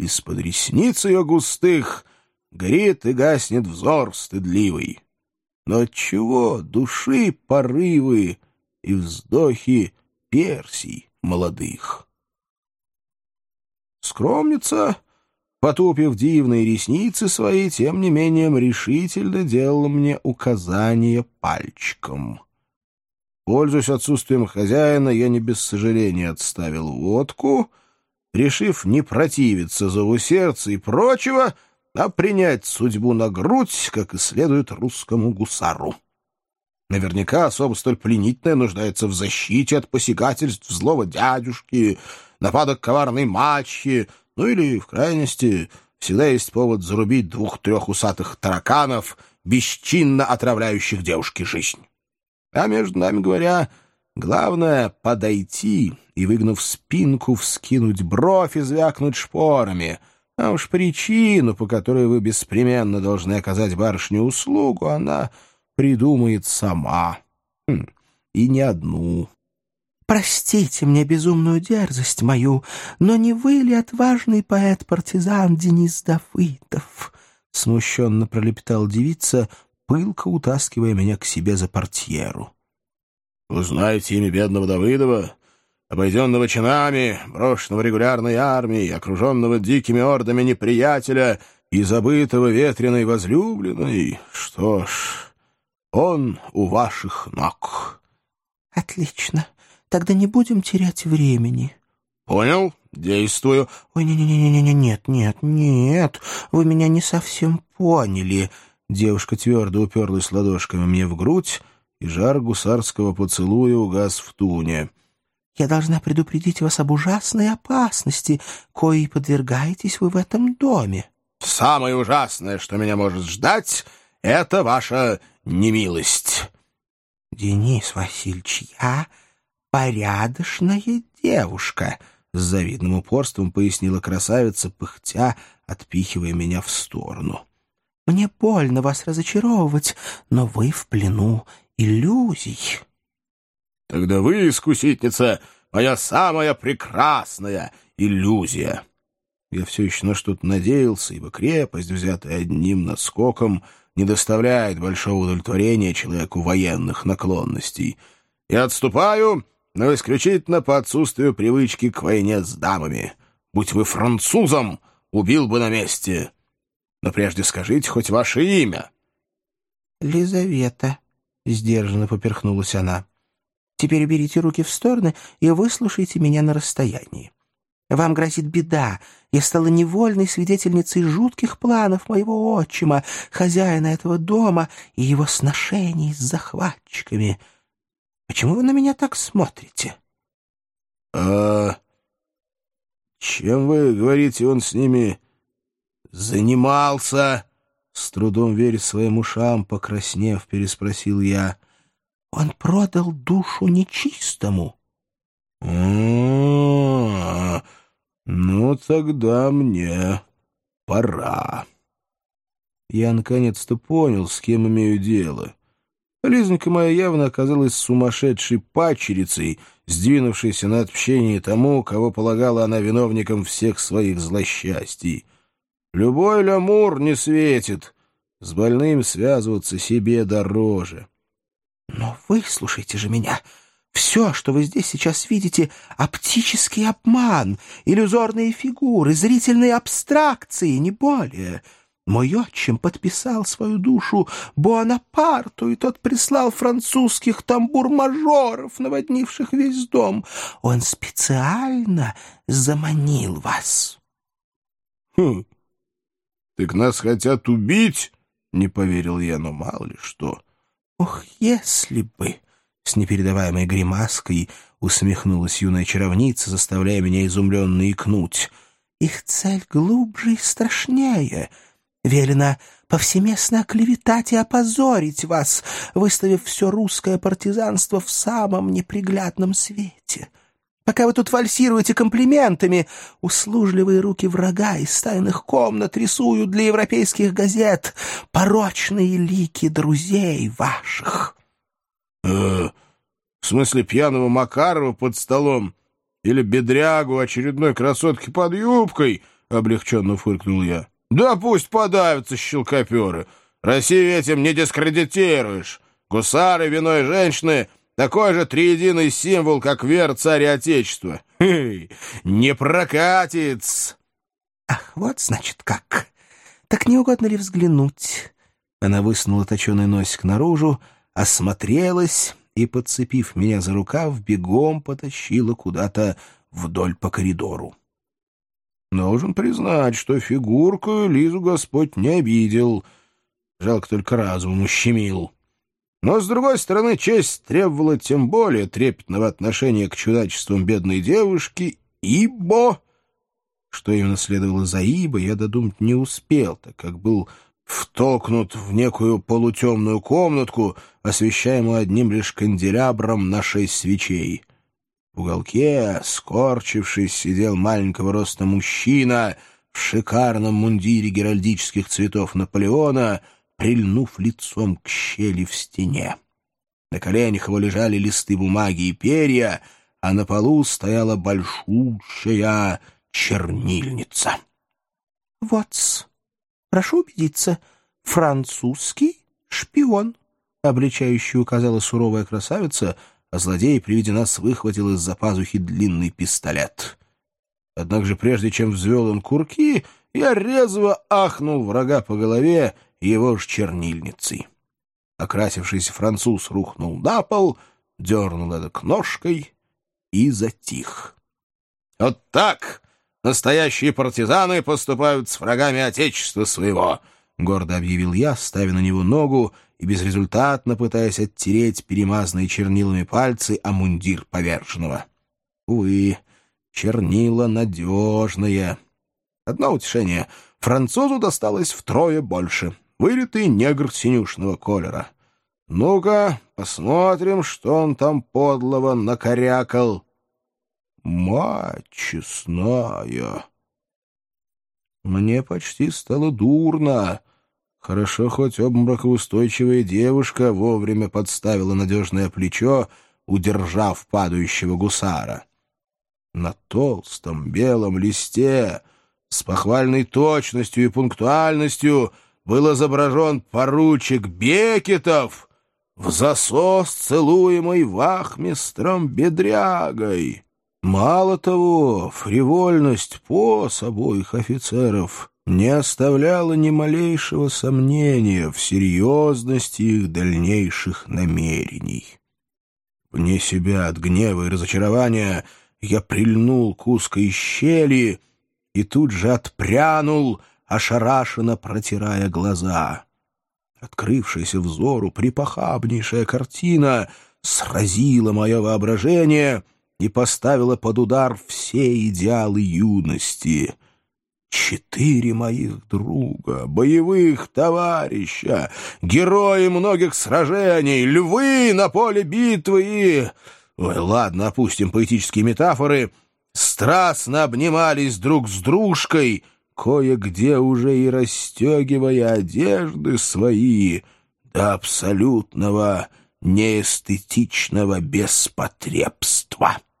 из-под ресниц ее густых горит и гаснет взор стыдливый. Но отчего души порывы и вздохи Персий молодых? Скромница, потупив дивные ресницы свои, тем не менее решительно делала мне указание пальчиком. Пользуясь отсутствием хозяина, я не без сожаления отставил водку, решив не противиться зову сердца и прочего, а принять судьбу на грудь, как и следует русскому гусару. Наверняка особо столь пленительная нуждается в защите от посягательств злого дядюшки, нападок коварной мачехи, ну или, в крайности, всегда есть повод зарубить 2-3 усатых тараканов, бесчинно отравляющих девушке жизнь. А между нами говоря, главное — подойти и, выгнув спинку, вскинуть бровь и звякнуть шпорами. А уж причину, по которой вы беспременно должны оказать барышне услугу, она придумает сама. И не одну. Простите мне безумную дерзость мою, но не вы ли отважный поэт-партизан Денис Давыдов? Смущенно пролепетала девица, пылко утаскивая меня к себе за портьеру. Вы знаете имя бедного Давыдова, обойденного чинами, брошенного регулярной армией, окруженного дикими ордами неприятеля и забытого ветреной возлюбленной? Что ж, он у ваших ног. Отлично. Тогда не будем терять времени. Понял? Действую. Ой, нет, вы меня не совсем поняли. Девушка твердо уперлась ладошками мне в грудь, и жар гусарского поцелуя угас в туне. Я должна предупредить вас об ужасной опасности, коей подвергаетесь вы в этом доме. Самое ужасное, что меня может ждать, — это ваша немилость. Денис Васильевич, я порядочная девушка, — с завидным упорством пояснила красавица, пыхтя, отпихивая меня в сторону. Мне больно вас разочаровывать, но вы в плену иллюзий. Тогда вы, искусительница, моя самая прекрасная иллюзия. Я все еще на что-то надеялся, ибо крепость, взятая одним наскоком, не доставляет большого удовлетворения человеку военных наклонностей. Я отступаю, но исключительно по отсутствию привычки к войне с дамами. Будь вы французом, убил бы на месте. Но прежде скажите хоть ваше имя. Лизавета, — сдержанно поперхнулась она. Теперь уберите руки в стороны и выслушайте меня на расстоянии. Вам грозит беда. Я стала невольной свидетельницей жутких планов моего отчима, хозяина этого дома, и его сношений с захватчиками. Почему вы на меня так смотрите? — А чем, вы говорите, он с ними занимался? С трудом веря своим ушам, покраснев, переспросил я. — Он продал душу нечистому. — Ну, тогда мне пора. Я наконец-то понял, с кем имею дело. Лизонька моя явно оказалась сумасшедшей падчерицей, сдвинувшейся на отмщение тому, кого полагала она виновником всех своих злосчастий. Любой лямур не светит. С больным связываться себе дороже. Но выслушайте же меня. Все, что вы здесь сейчас видите, — оптический обман, иллюзорные фигуры, зрительные абстракции, не более. Мой отчим подписал свою душу Буанапарту, и тот прислал французских тамбур-мажоров, наводнивших весь дом. Он специально заманил вас. — Так нас хотят убить? — не поверил я, но мало ли что. — Ох, если бы! — с непередаваемой гримаской усмехнулась юная чаровница, заставляя меня изумленно икнуть. Их цель глубже и страшнее. Велено повсеместно оклеветать и опозорить вас, выставив все русское партизанство в самом неприглядном свете. Пока вы тут вальсируете комплиментами, услужливые руки врага из тайных комнат рисуют для европейских газет порочные лики друзей ваших. В смысле пьяного Макарова под столом или бедрягу очередной красотки под юбкой? облегченно фыркнул я. «Да пусть подавятся щелкоперы. Россию этим не дискредитируешь. Гусары, вино и женщины — такой же триединый символ, как вера царя Отечества. Не прокатит!» «Ах, вот значит как. Так не угодно ли взглянуть?» Она высунула точеный носик наружу, осмотрелась и, подцепив меня за рукав, бегом потащила куда-то вдоль по коридору. Должен признать, что фигурку Лизу Господь не обидел. Жалко, только разум ущемил. Но, с другой стороны, честь требовала тем более трепетного отношения к чудачествам бедной девушки, ибо... Что именно следовало за «ибо», я додумать не успел, так как был втолкнут в некую полутемную комнатку, освещаемую одним лишь канделябром на 6 свечей. В уголке, скорчившись, сидел маленького роста мужчина в шикарном мундире геральдических цветов Наполеона, прильнув лицом к щели в стене. На коленях его лежали листы бумаги и перья, а на полу стояла большущая чернильница. «Вот-с, прошу убедиться, французский шпион», — обличающе указала суровая красавица, а злодей при виде нас выхватил из-за пазухи длинный пистолет. Однако же прежде чем взвел он курки, я резво ахнул врага по голове его ж чернильницей. Окрасившийся француз рухнул на пол, дернул эдак ножкой и затих. «Вот так настоящие партизаны поступают с врагами Отечества своего», — гордо объявил я, ставя на него ногу и безрезультатно пытаясь оттереть перемазанные чернилами пальцы о мундир поверженного. Увы, чернила надежные. Одно утешение — французу досталось втрое больше. Вылитый негр синюшного колера. Ну-ка, посмотрим, что он там подлого накорякал. Мать честная! Мне почти стало дурно. Хорошо, хоть обморокоустойчивая девушка вовремя подставила надежное плечо, удержав падающего гусара. На толстом белом листе с похвальной точностью и пунктуальностью был изображен поручик Бекетов в засос, целуемый вахмистром Бедрягой. Мало того, фривольность поз обоих офицеров не оставляла ни малейшего сомнения в серьезности их дальнейших намерений. Вне себя от гнева и разочарования я прильнул к узкой щели и тут же отпрянул, ошарашенно протирая глаза. Открывшаяся взору припохабнейшая картина сразила мое воображение и поставила под удар все идеалы юности. 4 моих друга, боевых товарища, герои многих сражений, львы на поле битвы и... Ой, ладно, опустим поэтические метафоры. Страстно обнимались друг с дружкой, кое-где уже и расстегивая одежды свои до абсолютного неэстетичного беспотребства.